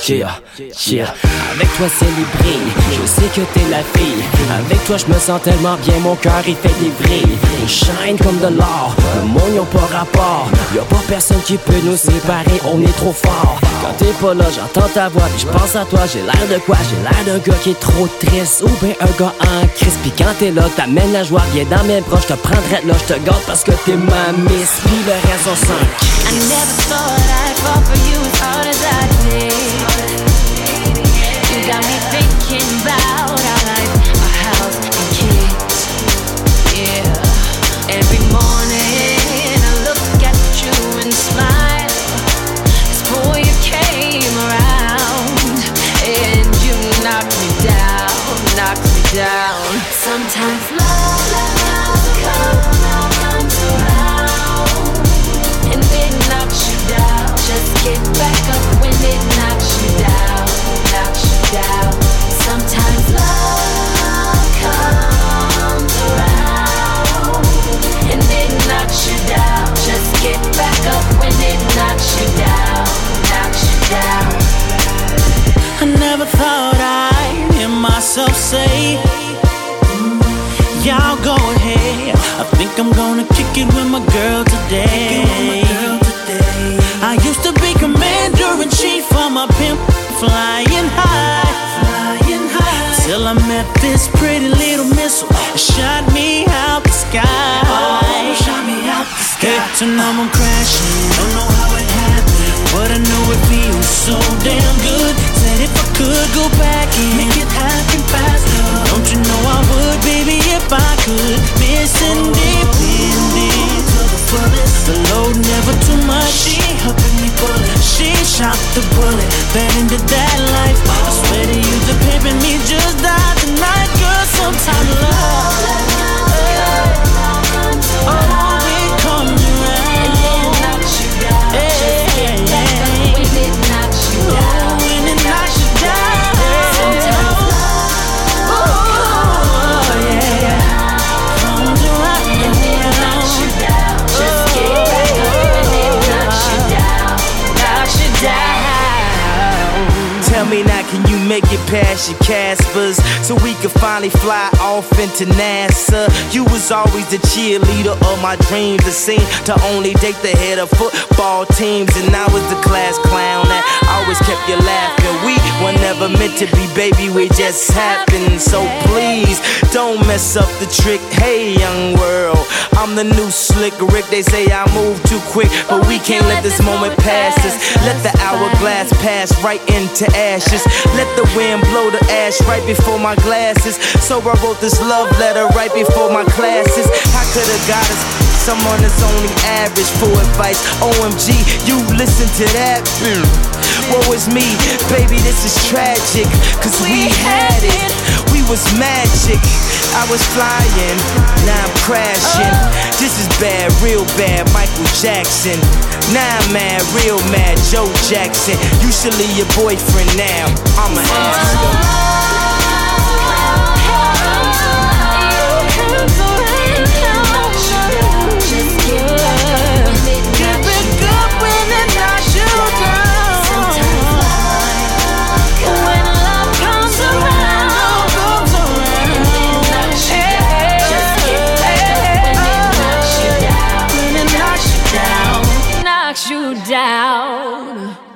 Avec toi célébrer, je sais que t'es la fille. Avec toi je me sens tellement bien, mon cœur il fait vibrer. On shine comme de l'or, le monde y'ont pas rapport. Y'a pas personne qui peut nous séparer, on est trop fort. Quand t'es pas là, j'entends ta voix, puis je pense à toi. J'ai l'air de quoi? J'ai l'air d'un gars qui est trop triste, ou ben un gars en crise. Puis quand t'es là, t'amènes la joie, viens dans mes bras, je te prendrai là, je te garde parce que t'es ma miss. Puis le reste on s'en I never thought I'd fall for you as hard as I did. You got me thinking about our life, our house and kids. Yeah. Every morning I look at you and smile. 'Cause boy you came around and you knocked me down. Sometimes love comes around and it knocks you down. Just get back up when it knocks you down. Sometimes love comes around and it knocks you down. Just get back up when it knocks you down. I never thought I'd hear myself say, y'all go ahead. I think I'm gonna kick it with my girl today. I used to be commander-in-chief for my pimp, flying high. Till I met this pretty little missile that shot me out the sky. Hey, so now I'm crashing, don't know how it happened, but I know it feels so damn good. Said if I could go back and make it happen faster, don't you know I would, baby, if I could. Miss independent to the fullest, the load never too much. She helping me pull it, she shot the bullet, fell into that life. I swear to you, the pimpin' me just died tonight, girl. Sometimes love, oh, it comes around and it knocks you down. Just get back up when it knocks you down. When it knocks you down. Sometimes love, oh yeah, comes around and it knocks you down. Just get back up when it knocks you down. Tell me now, can you make it past your Caspers so we can finally fly off into NASA? You was always the cheerleader of my dreams, the scene to only date the head of football teams, and I was the class clown that always kept you laughing. We were never meant to be, baby, we just happened. So please don't mess up the trick. Hey, young world, I'm the new slick Rick. They say I move too quick, but we can't let this moment pass us. Let the hourglass pass right into ashes. Let the wind blow the ash right before my glasses. So I wrote this love letter right before my classes. I could've got us someone that's only average for advice. OMG, you listen to that? Woe is me, baby, this is tragic. Cause we had it, we was magic. I was flying, now I'm crashing. This is bad, real bad, Michael Jackson. Now I'm mad, real mad, Joe Jackson. You should leave your boyfriend now, I'ma ask him. You down.